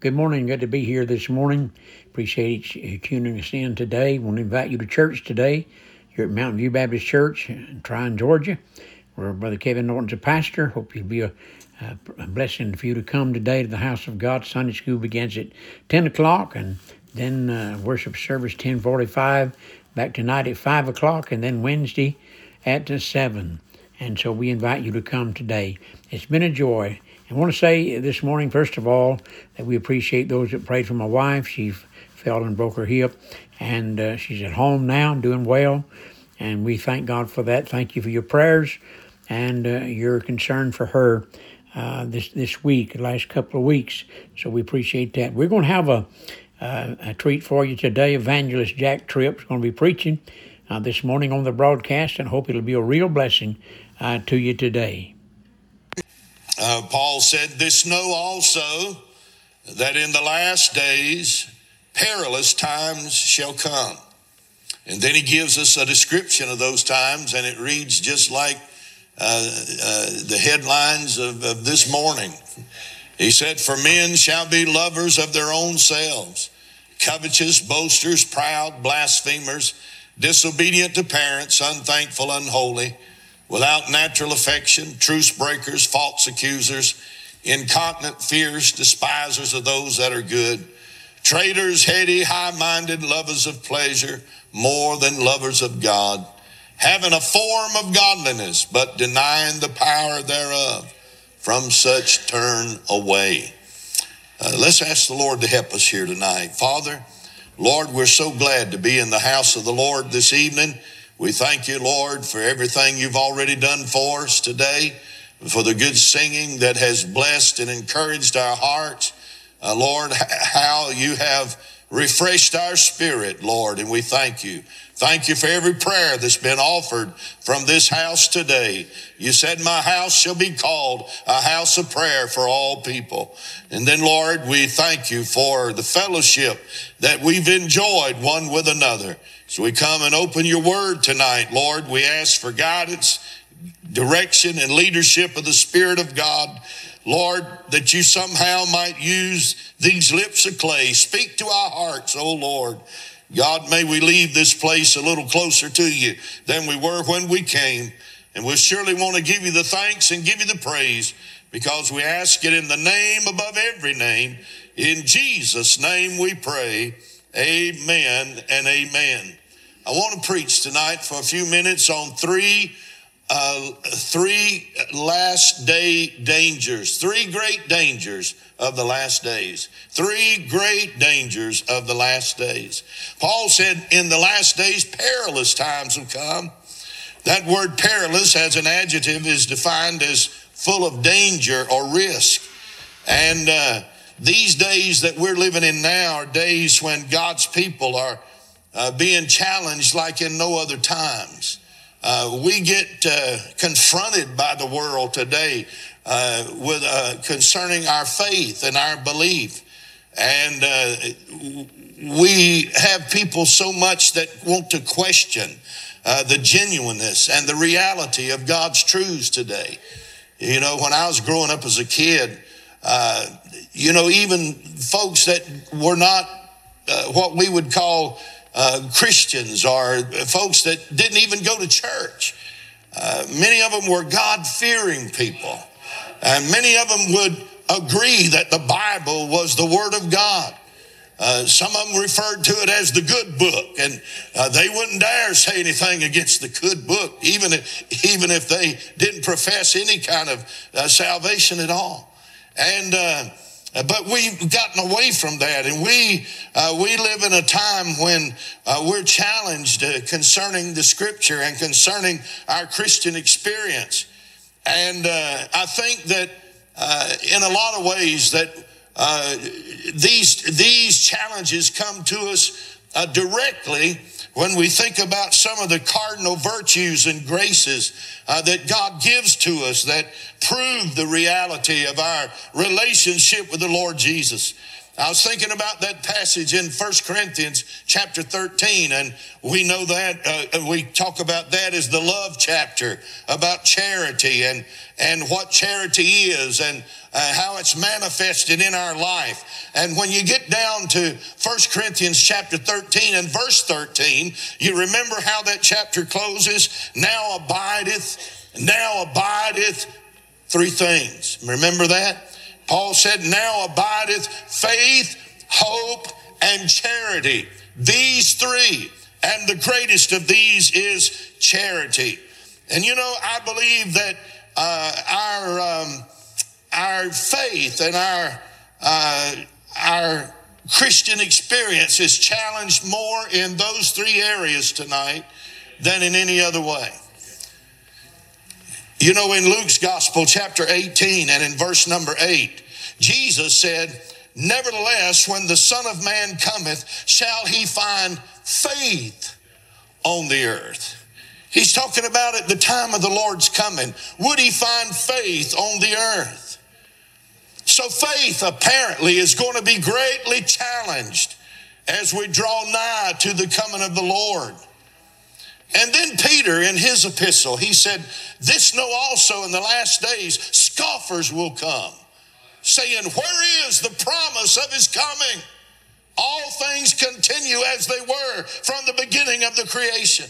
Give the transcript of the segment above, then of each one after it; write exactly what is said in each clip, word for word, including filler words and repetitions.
Good morning. Good to be here this morning. Appreciate you tuning us in today. Want to invite you to church today. You're at Mountain View Baptist Church in Tryon, Georgia, where Brother Kevin Norton's a pastor. Hope you'll be a, a blessing for you to come today to the house of God. Sunday school begins at ten o'clock, and then uh, worship service ten forty-five. Back tonight at five o'clock, and then Wednesday at seven. And so we invite you to come today. It's been a joy. I want to say this morning, first of all, that we appreciate those that prayed for my wife. She fell and broke her hip, and uh, she's at home now, doing well. And we thank God for that. Thank you for your prayers and uh, your concern for her uh, this this week, the last couple of weeks. So we appreciate that. We're going to have a, uh, a treat for you today. Evangelist Jack Tripp is going to be preaching uh, this morning on the broadcast, and hope it'll be a real blessing uh, to you today. Uh, Paul said, "This know also, that in the last days perilous times shall come." And then he gives us a description of those times, and it reads just like uh, uh, the headlines of, of this morning. He said, "For men shall be lovers of their own selves, covetous, boasters, proud, blasphemers, disobedient to parents, unthankful, unholy, without natural affection, truce breakers, false accusers, incontinent, fierce, despisers of those that are good, traitors, heady, high-minded, lovers of pleasure more than lovers of God, having a form of godliness, but denying the power thereof. From such turn away." Uh, let's ask the Lord to help us here tonight. Father, Lord, we're so glad to be in the house of the Lord this evening. We thank you, Lord, for everything you've already done for us today, for the good singing that has blessed and encouraged our hearts. Uh, Lord, how you have refreshed our spirit, Lord, and we thank you. Thank you for every prayer that's been offered from this house today. You said, "My house shall be called a house of prayer for all people." And then, Lord, we thank you for the fellowship that we've enjoyed one with another. So we come and open your word tonight, Lord. We ask for guidance, direction, and leadership of the Spirit of God. Lord, that you somehow might use these lips of clay. Speak to our hearts, oh Lord. God, may we leave this place a little closer to you than we were when we came. And we'll surely want to give you the thanks and give you the praise, because we ask it in the name above every name. In Jesus' name we pray. Amen and amen. I want to preach tonight for a few minutes on three uh, three last day dangers, three great dangers of the last days, three great dangers of the last days. Paul said, in the last days, perilous times have come. That word perilous as an adjective is defined as full of danger or risk. And uh, these days that we're living in now are days when God's people are uh, being challenged like in no other times. Uh, we get uh, confronted by the world today uh, with uh, concerning our faith and our belief. And uh, we have people so much that want to question uh, the genuineness and the reality of God's truths today. You know, when I was growing up as a kid, uh, you know, even folks that were not uh, what we would call Uh, Christians, or folks that didn't even go to church. Uh, many of them were God-fearing people. And many of them would agree that the Bible was the Word of God. Uh, some of them referred to it as the good book, and uh, they wouldn't dare say anything against the good book, even if, even if they didn't profess any kind of uh, salvation at all. And uh, But we've gotten away from that, and we uh, we live in a time when uh, we're challenged uh, concerning the Scripture and concerning our Christian experience. And uh, I think that uh, in a lot of ways that uh, these these challenges come to us uh, directly when we think about some of the cardinal virtues and graces uh, that God gives to us that prove the reality of our relationship with the Lord Jesus. I was thinking about that passage in First Corinthians chapter thirteen, and we know that, uh, we talk about that as the love chapter, about charity and, and what charity is and uh, how it's manifested in our life. And when you get down to First Corinthians chapter thirteen and verse thirteen, you remember how that chapter closes? Now abideth, now abideth three things. Remember that? Paul said, now abideth faith, hope, and charity. These three. And the greatest of these is charity. And you know, I believe that uh, our um, our faith and our uh, our Christian experience is challenged more in those three areas tonight than in any other way. You know, in Luke's Gospel, chapter eighteen and in verse number eight, Jesus said, nevertheless, when the Son of Man cometh, shall he find faith on the earth? He's talking about at the time of the Lord's coming. Would he find faith on the earth? So faith apparently is going to be greatly challenged as we draw nigh to the coming of the Lord. And then Peter, in his epistle, he said, this know also in the last days, scoffers will come, saying, where is the promise of his coming? All things continue as they were from the beginning of the creation.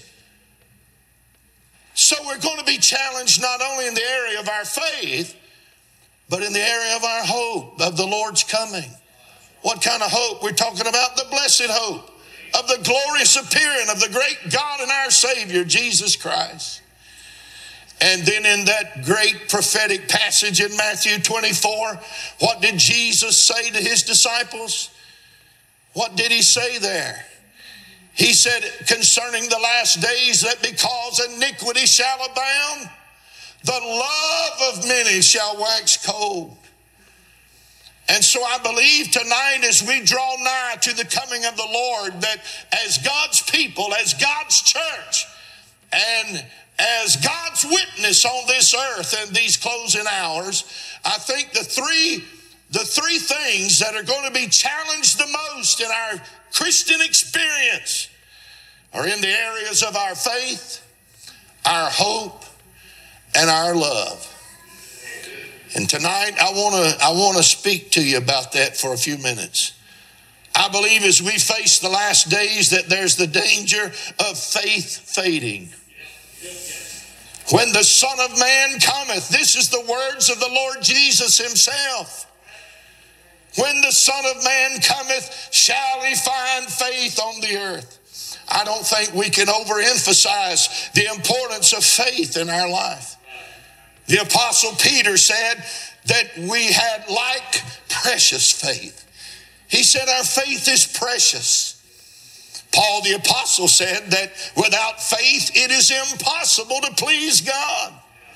So we're going to be challenged not only in the area of our faith, but in the area of our hope of the Lord's coming. What kind of hope? We're talking about the blessed hope of the glorious appearing of the great God and our Savior, Jesus Christ. And then in that great prophetic passage in Matthew twenty-four, what did Jesus say to his disciples? What did he say there? He said concerning the last days that because iniquity shall abound, the love of many shall wax cold. And so I believe tonight as we draw nigh to the coming of the Lord, that as God's people, as God's church, and as God's witness on this earth in these closing hours, I think the three, the three things that are going to be challenged the most in our Christian experience are in the areas of our faith, our hope, and our love. And tonight I want to I want to speak to you about that for a few minutes. I believe as we face the last days that there's the danger of faith fading. When the Son of Man cometh, this is the words of the Lord Jesus himself. When the Son of Man cometh, shall he find faith on the earth? I don't think we can overemphasize the importance of faith in our life. The Apostle Peter said that we had like precious faith. He said our faith is precious. Paul the Apostle said that without faith it is impossible to please God.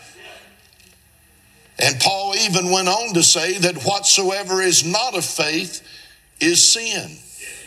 And Paul even went on to say that whatsoever is not of faith is sin.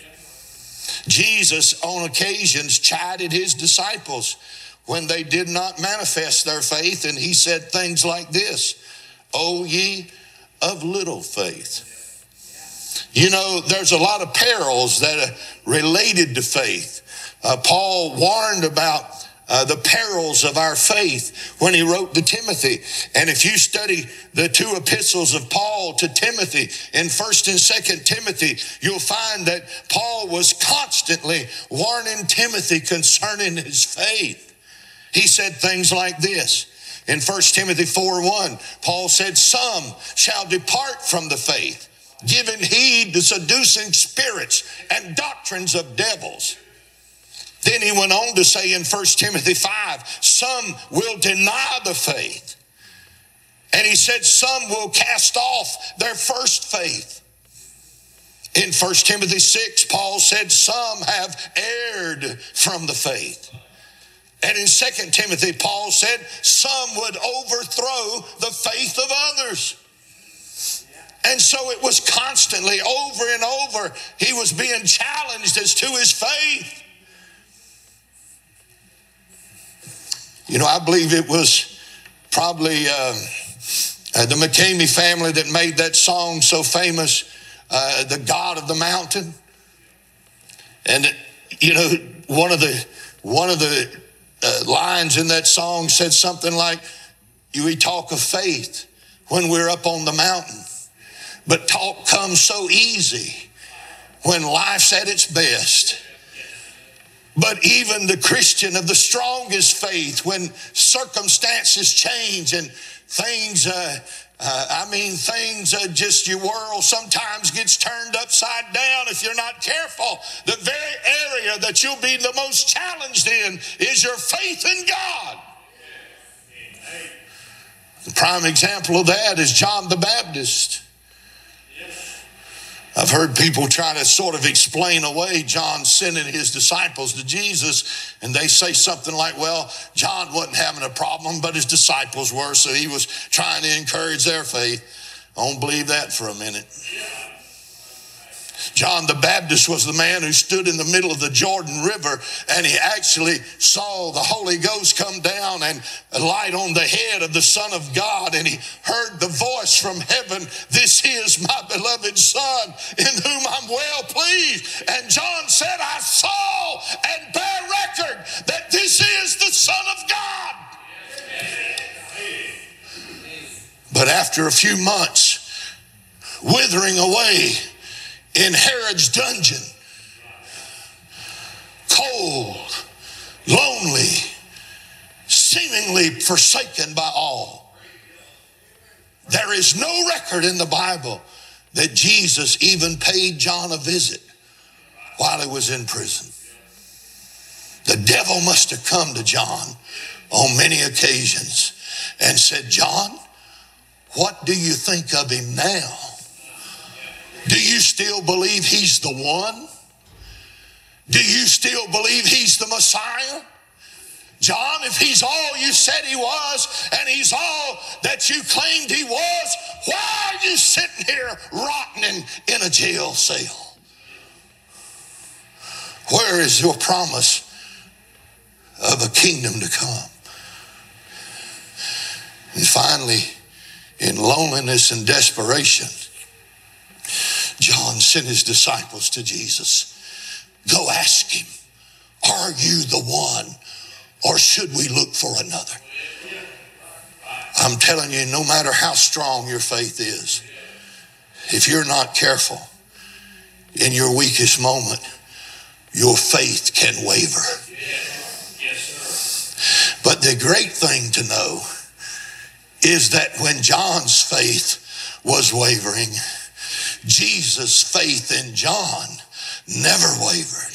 Jesus on occasions chided his disciples when they did not manifest their faith, and he said things like this, O ye of little faith. You know, there's a lot of perils that are related to faith. Uh, Paul warned about uh, the perils of our faith when he wrote to Timothy. And if you study the two epistles of Paul to Timothy in First and Second Timothy, you'll find that Paul was constantly warning Timothy concerning his faith. He said things like this. In First Timothy four one, Paul said, some shall depart from the faith, giving heed to seducing spirits and doctrines of devils. Then he went on to say in First Timothy five, some will deny the faith. And he said some will cast off their first faith. In First Timothy six, Paul said some have erred from the faith. And in Second Timothy, Paul said some would overthrow the faith of others. And so it was constantly over and over. He was being challenged as to his faith. You know, I believe it was probably uh, uh, the McCamey family that made that song so famous. uh, the God of the mountain. And, you know, one of the, one of the uh, lines in that song said something like, we talk of faith when we're up on the mountain, but talk comes so easy when life's at its best. But even the Christian of the strongest faith, when circumstances change and things, uh, uh, I mean, things, uh, just your world sometimes gets turned upside down if you're not careful. The very area that you'll be the most challenged in is your faith in God. The prime example of that is John the Baptist. I've heard people try to sort of explain away John sending his disciples to Jesus, and they say something like, well, John wasn't having a problem, but his disciples were, so he was trying to encourage their faith. I don't believe that for a minute. John the Baptist was the man who stood in the middle of the Jordan River, and he actually saw the Holy Ghost come down and light on the head of the Son of God, and he heard the voice from heaven, "This is my beloved Son, in whom I'm well pleased." And John said, "I saw and bear record that this is the Son of God." But after a few months withering away in Herod's dungeon, cold, lonely, seemingly forsaken by all, there is no record in the Bible that Jesus even paid John a visit while he was in prison. The devil must have come to John on many occasions and said, "John, what do you think of him now? Do you still believe he's the one? Do you still believe he's the Messiah? John, if he's all you said he was and he's all that you claimed he was, why are you sitting here rotting in, in a jail cell? Where is your promise of a kingdom to come?" And finally, in loneliness and desperation, John sent his disciples to Jesus. "Go ask him, are you the one, or should we look for another?" I'm telling you, no matter how strong your faith is, if you're not careful, in your weakest moment, your faith can waver. But the great thing to know is that when John's faith was wavering, Jesus' faith in John never wavered.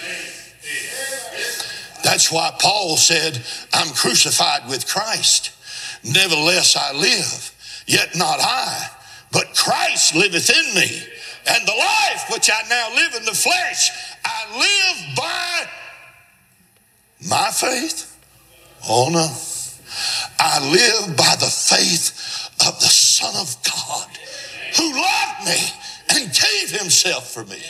That's why Paul said, "I'm crucified with Christ. Nevertheless I live, yet not I, but Christ liveth in me. And the life which I now live in the flesh, I live by my faith." Oh no. I live by the faith of the Son of God, who loved me and gave himself for me.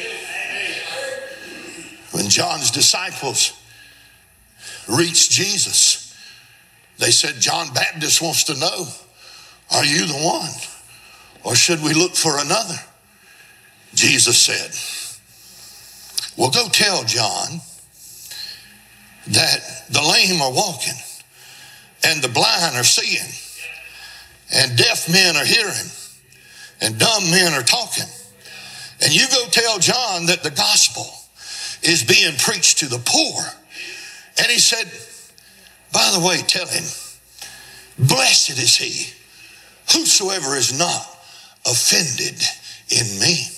When John's disciples reached Jesus, they said, "John Baptist wants to know, are you the one, or should we look for another?" Jesus said, "Well, go tell John that the lame are walking, and the blind are seeing, and deaf men are hearing, and dumb men are talking. And you go tell John that the gospel is being preached to the poor." And he said, "By the way, tell him, blessed is he whosoever is not offended in me."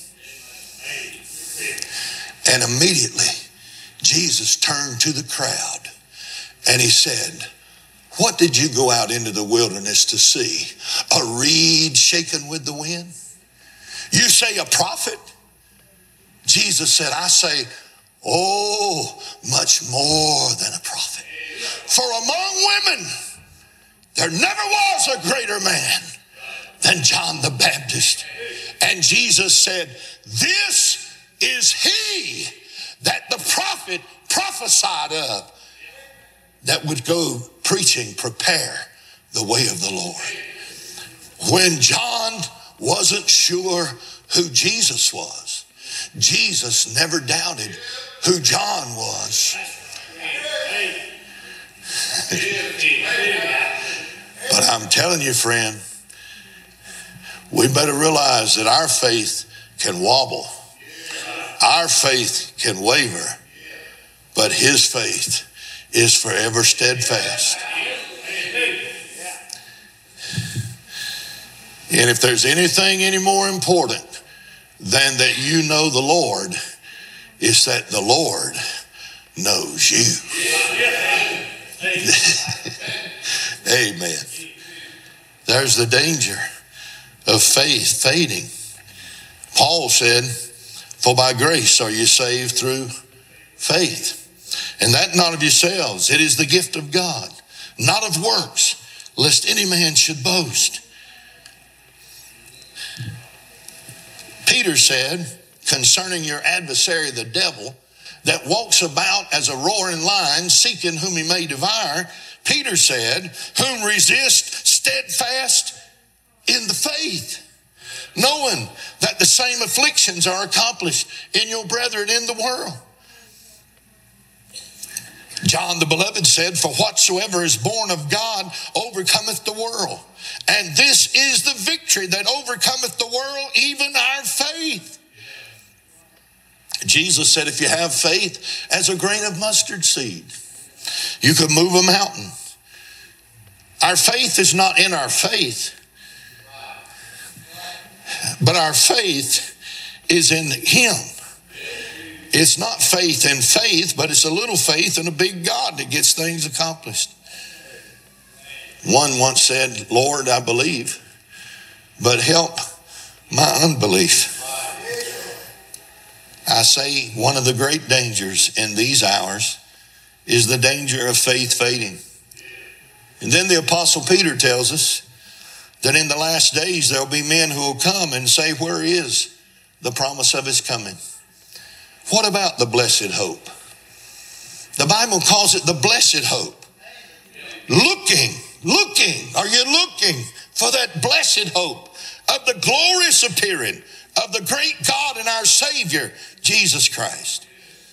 And immediately Jesus turned to the crowd and he said, "What did you go out into the wilderness to see? A reed shaken with the wind? You say a prophet?" Jesus said, "I say, oh, much more than a prophet. For among women, there never was a greater man than John the Baptist." And Jesus said, "This is he that the prophet prophesied of, that would go preaching, prepare the way of the Lord." When John wasn't sure who Jesus was. Jesus never doubted who John was. But I'm telling you, friend, we better realize that our faith can wobble. Our faith can waver. But his faith is forever steadfast. And if there's anything any more important than that you know the Lord, it's that the Lord knows you. Amen. There's the danger of faith fading. Paul said, for by grace are you saved through faith. And that not of yourselves, it is the gift of God, not of works, lest any man should boast. Peter said concerning your adversary, the devil, that walks about as a roaring lion, seeking whom he may devour, Peter said, whom resist steadfast in the faith, knowing that the same afflictions are accomplished in your brethren in the world. John the Beloved said, for whatsoever is born of God overcometh the world. And this is the victory that overcometh the world, even our faith. Jesus said, if you have faith as a grain of mustard seed, you could move a mountain. Our faith is not in our faith, but our faith is in him. It's not faith in faith, but it's a little faith in a big God that gets things accomplished. One once said, Lord, I believe, but help my unbelief. I say one of the great dangers in these hours is the danger of faith fading. And then the Apostle Peter tells us that in the last days there'll be men who will come and say, where is the promise of his coming? What about the blessed hope? The Bible calls it the blessed hope. Looking, looking, are you looking for that blessed hope of the glorious appearing of the great God and our Savior, Jesus Christ?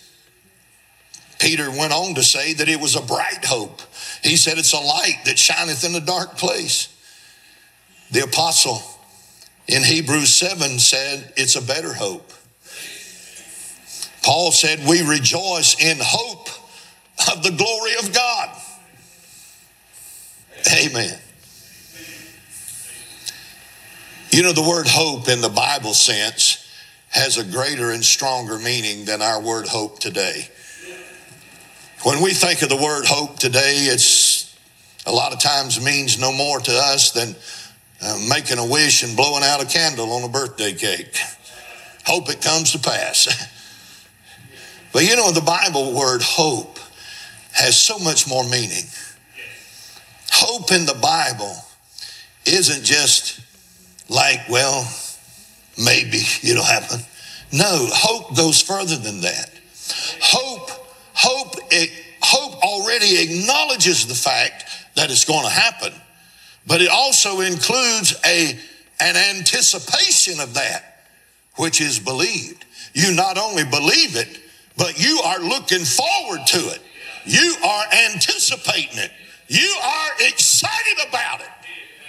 Peter went on to say that it was a bright hope. He said it's a light that shineth in a dark place. The apostle in Hebrews seven said it's a better hope. Paul said we rejoice in hope of the glory of God. Amen. You know, the word hope in the Bible sense has a greater and stronger meaning than our word hope today. When we think of the word hope today, it's a lot of times means no more to us than uh, making a wish and blowing out a candle on a birthday cake. Hope it comes to pass. But you know, the Bible word hope has so much more meaning. Hope in the Bible isn't just like, well, maybe it'll happen. No, hope goes further than that. Hope, hope, it, hope already acknowledges the fact that it's going to happen, but it also includes a, an anticipation of that, which is believed. You not only believe it, but you are looking forward to it. You are anticipating it. You are excited about it.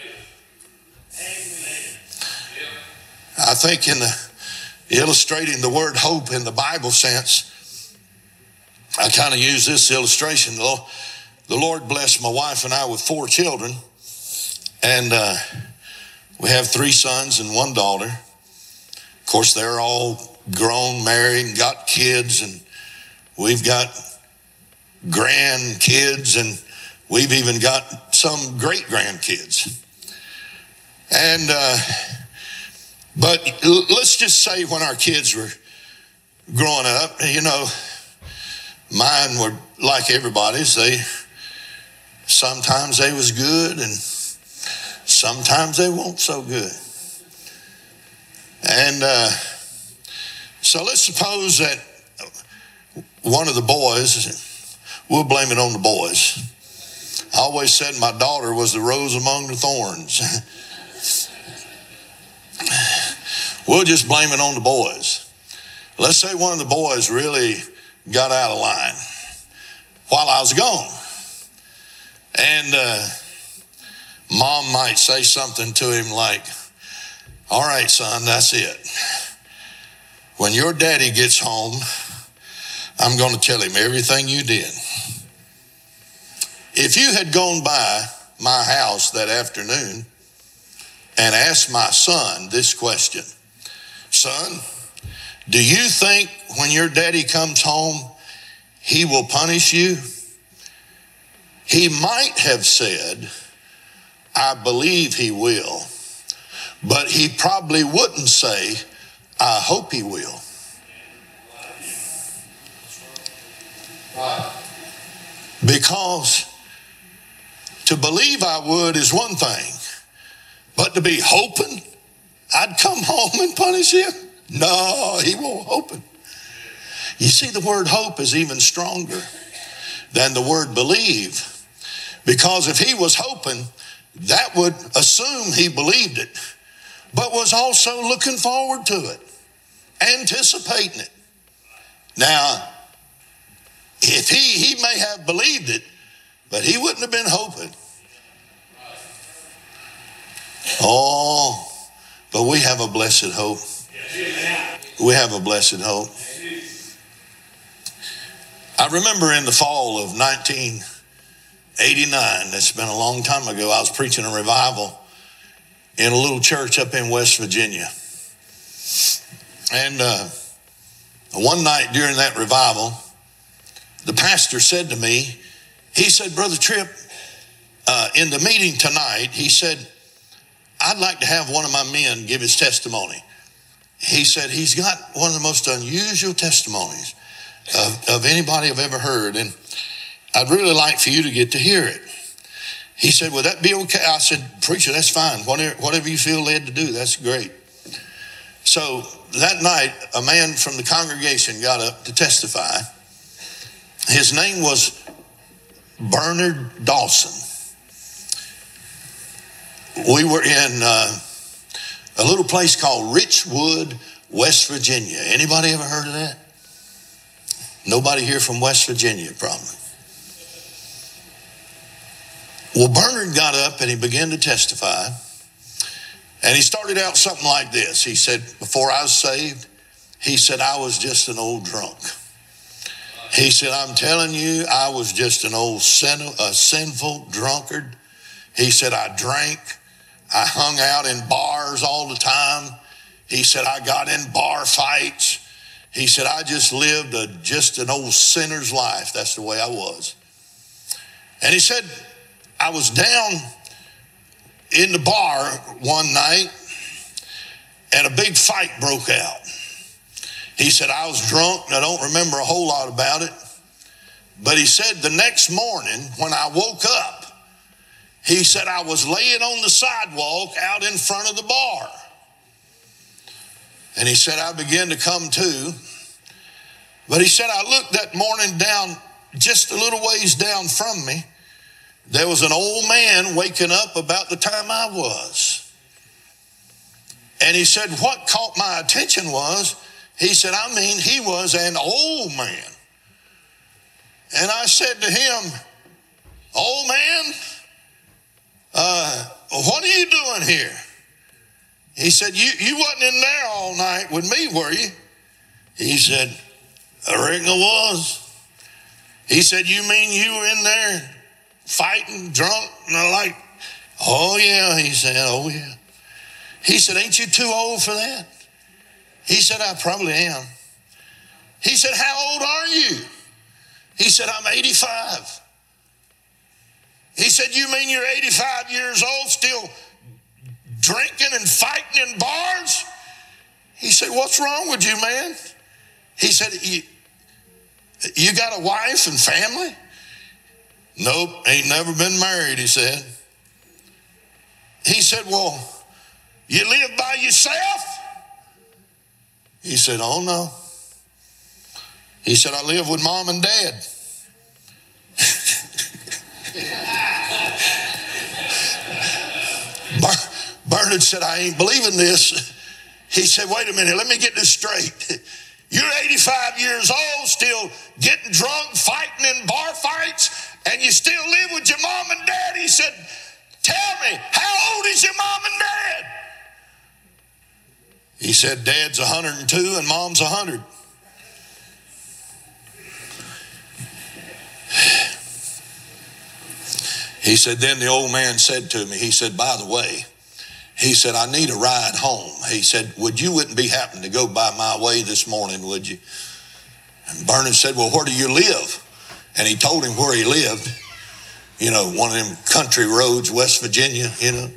I think in the illustrating the word hope in the Bible sense, I kind of use this illustration. The Lord blessed my wife and I with four children, and uh, we have three sons and one daughter. Of course, they're all grown, married, and got kids, and we've got grandkids, and we've even got some great grandkids. And uh, but let's just say when our kids were growing up, you know, mine were like everybody's. They sometimes they was good, and sometimes they weren't so good. And uh, so let's suppose that one of the boys, we'll blame it on the boys. I always said my daughter was the rose among the thorns. We'll just blame it on the boys. Let's say one of the boys really got out of line while I was gone. And uh, mom might say something to him like, all right, son, that's it. When your daddy gets home, I'm going to tell him everything you did. If you had gone by my house that afternoon and asked my son this question, son, do you think when your daddy comes home, he will punish you? He might have said, I believe he will, but he probably wouldn't say, I hope he will. Because to believe I would is one thing, but to be hoping I'd come home and punish him? No, he won't hope it. You see, the word hope is even stronger than the word believe. Because if he was hoping, that would assume he believed it, but was also looking forward to it, anticipating it. Now, if he, he may have believed it, but he wouldn't have been hoping. Oh, but we have a blessed hope. We have a blessed hope. I remember in the fall of nineteen eighty-nine, that's been a long time ago, I was preaching a revival in a little church up in West Virginia. And uh, one night during that revival, the pastor said to me, he said, Brother Tripp, uh, in the meeting tonight, he said, I'd like to have one of my men give his testimony. He said, he's got one of the most unusual testimonies of, of anybody I've ever heard. And I'd really like for you to get to hear it. He said, would that be okay? I said, preacher, that's fine. Whatever, whatever you feel led to do, that's great. So that night, a man from the congregation got up to testify. His name was Bernard Dawson. We were in uh, a little place called Richwood, West Virginia. Anybody ever heard of that? Nobody here from West Virginia, probably. Well, Bernard got up and he began to testify. And he started out something like this. He said, before I was saved, he said, I was just an old drunk. He said, I'm telling you, I was just an old sin, a sinful drunkard. He said, I drank. I hung out in bars all the time. He said, I got in bar fights. He said, I just lived a, just an old sinner's life. That's the way I was. And he said, I was down in the bar one night and a big fight broke out. He said, I was drunk and I don't remember a whole lot about it. But he said the next morning when I woke up, he said, I was laying on the sidewalk out in front of the bar. And he said, I began to come to. But he said, I looked that morning down, just a little ways down from me. There was an old man waking up about the time I was. And he said, what caught my attention was, he said, I mean, he was an old man. And I said to him, old man, uh, what are you doing here? He said, you, you wasn't in there all night with me, were you? He said, I reckon I was. He said, you mean you were in there fighting, drunk? And I'm like, oh yeah. He said, oh yeah. He said, ain't you too old for that? He said, I probably am. He said, how old are you? He said, I'm eighty-five. He said, you mean you're eighty-five years old, still drinking and fighting in bars? He said, what's wrong with you, man? He said, you, you got a wife and family? Nope, ain't never been married, he said. He said, well, you live by yourself? He said, oh no. He said, I live with mom and dad. Bernard said, I ain't believing this. He said, wait a minute, let me get this straight. You're eighty-five years old, still getting drunk, fighting in bar fights, and you still live with your mom and dad. He said, tell me, how old is your mom and dad? He said, Dad's one hundred two and Mom's one hundred. He said, then the old man said to me, he said, by the way, he said, I need a ride home. He said, would you wouldn't be happening to go by my way this morning, would you? And Bernard said, well, where do you live? And he told him where he lived. You know, one of them country roads, West Virginia, you know.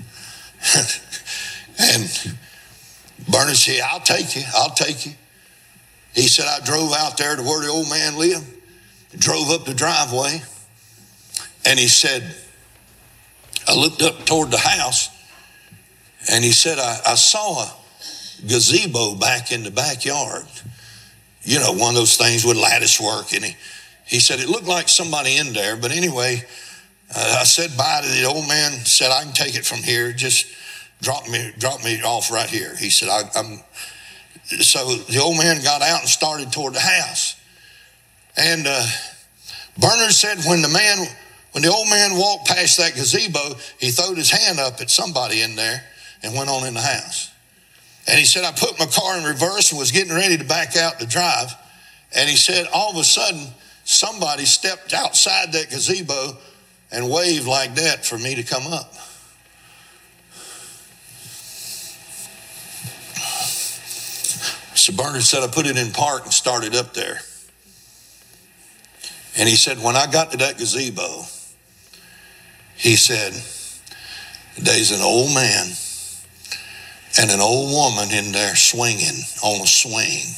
And Bernard said, I'll take you, I'll take you. He said, I drove out there to where the old man lived, drove up the driveway, and he said, I looked up toward the house, and he said, I, I saw a gazebo back in the backyard. You know, one of those things with lattice work. And he, he said, it looked like somebody in there. But anyway, uh, I said bye to the old man, said, I can take it from here. Just drop me drop me off right here. He said, I, I'm. So the old man got out and started toward the house. And uh, Bernard said when the man, when the old man walked past that gazebo, he throwed his hand up at somebody in there and went on in the house. And he said, I put my car in reverse and was getting ready to back out to drive. And he said, all of a sudden, somebody stepped outside that gazebo and waved like that for me to come up. So Bernard said, I put it in park and started up there. And he said, when I got to that gazebo, he said, there's an old man and an old woman in there swinging on a swing.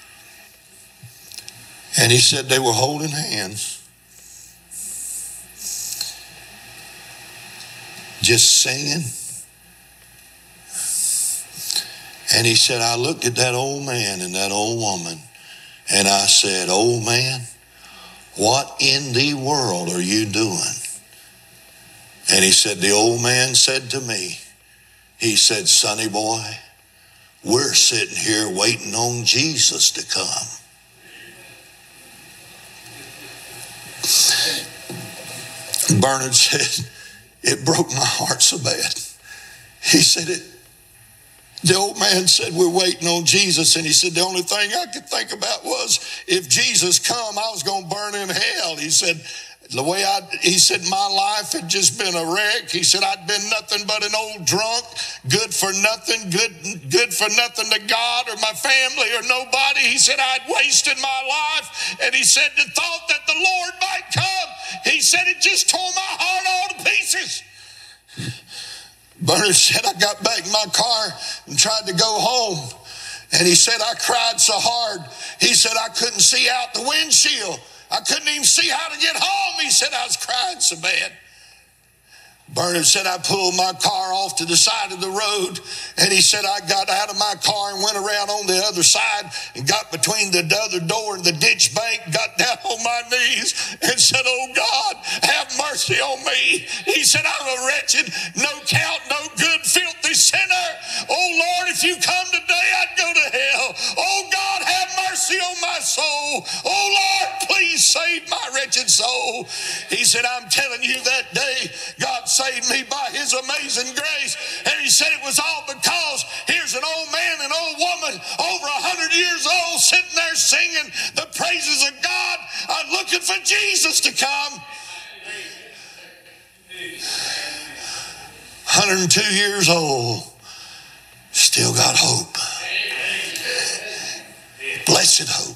And he said they were holding hands, just singing. And he said, I looked at that old man and that old woman, and I said, old man, what in the world are you doing? And he said, the old man said to me, he said, sonny boy, we're sitting here waiting on Jesus to come. Bernard said, it broke my heart so bad. He said, it, the old man said, we're waiting on Jesus. And he said, the only thing I could think about was if Jesus come, I was going to burn in hell. He said, the way I, he said, my life had just been a wreck. He said, I'd been nothing but an old drunk, good for nothing, good, good for nothing to God or my family or nobody. He said, I'd wasted my life. And he said, the thought that the Lord might come, he said, it just tore my heart all to pieces. Bernard said, I got back in my car and tried to go home. And he said, I cried so hard. He said, I couldn't see out the windshield. I couldn't even see how to get home. He said, I was crying so bad. Bernard said, I pulled my car off to the side of the road, and he said, I got out of my car and went around on the other side and got between the other door and the ditch bank, got down on my knees and said, oh God, have mercy on me. He said, I'm a wretched, no count, no good, filthy sinner. Oh Lord, if you come today, I'd go to hell. Oh God, have mercy on my soul. Oh Lord, please save my wretched soul. He said, I'm telling you, that day, God saved me by his amazing grace. And he said it was all because here's an old man and old woman over a hundred years old sitting there singing the praises of God. I'm looking for Jesus to come. one hundred two years old, still got hope. Blessed hope.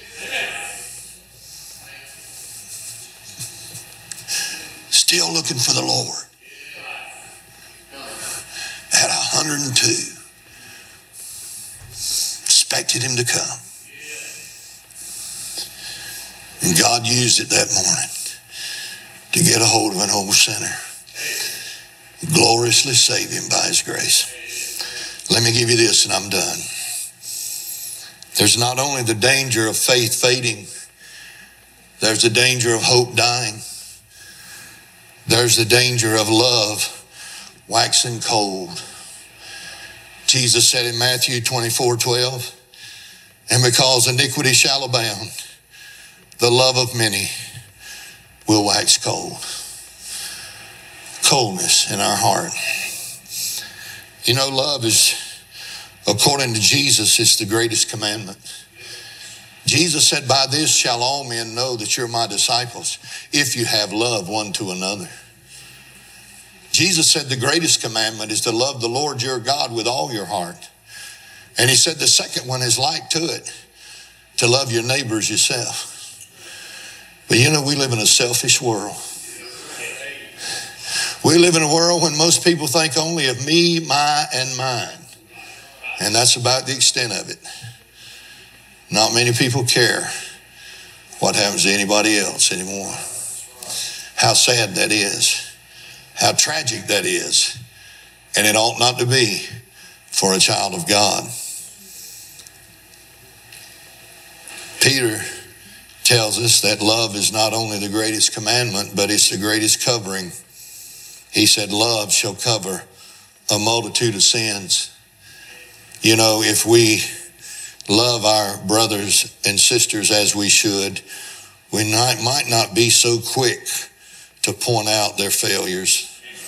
Still looking for the Lord. At one hundred two. Expected him to come. And God used it that morning to get a hold of an old sinner. Gloriously save him by his grace. Let me give you this and I'm done. There's not only the danger of faith fading, there's the danger of hope dying. There's the danger of love waxing cold. Jesus said in Matthew twenty-four twelve, and because iniquity shall abound, the love of many will wax cold. Coldness in our heart. You know, love is, according to Jesus, is the greatest commandment. Jesus said, by this shall all men know that you're my disciples, if you have love one to another. Jesus said the greatest commandment is to love the Lord your God with all your heart. And he said the second one is like to it, to love your neighbors yourself. But you know, we live in a selfish world. We live in a world when most people think only of me, my, and mine. And that's about the extent of it. Not many people care what happens to anybody else anymore. How sad that is. How tragic that is. And it ought not to be for a child of God. Peter tells us that love is not only the greatest commandment, but it's the greatest covering. He said, love shall cover a multitude of sins. You know, if we love our brothers and sisters as we should, we not, might not be so quick to point out their failures.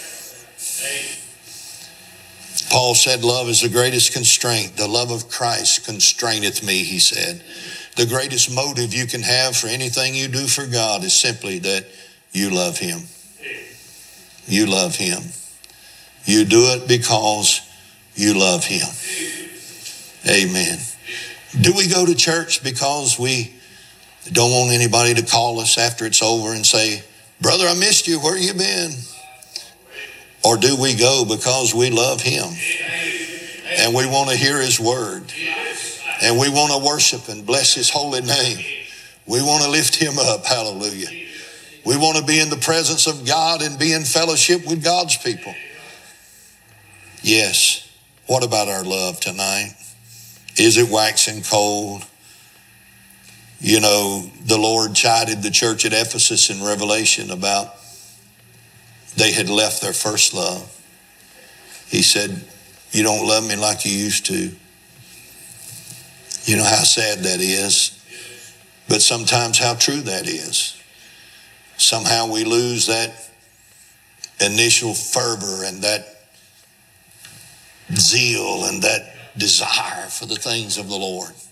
Paul said, love is the greatest constraint. The love of Christ constraineth me, he said. The greatest motive you can have for anything you do for God is simply that you love him. You love him. You do it because you love him. Amen. Do we go to church because we don't want anybody to call us after it's over and say, brother, I missed you. Where you been? Or do we go because we love him and we want to hear his word and we want to worship and bless his holy name? We want to lift him up. Hallelujah. We want to be in the presence of God and be in fellowship with God's people. Yes. What about our love tonight? Is it waxing cold? You know, the Lord chided the church at Ephesus in Revelation about they had left their first love. He said, you don't love me like you used to. You know how sad that is, but sometimes how true that is. Somehow we lose that initial fervor and that zeal and that desire for the things of the Lord.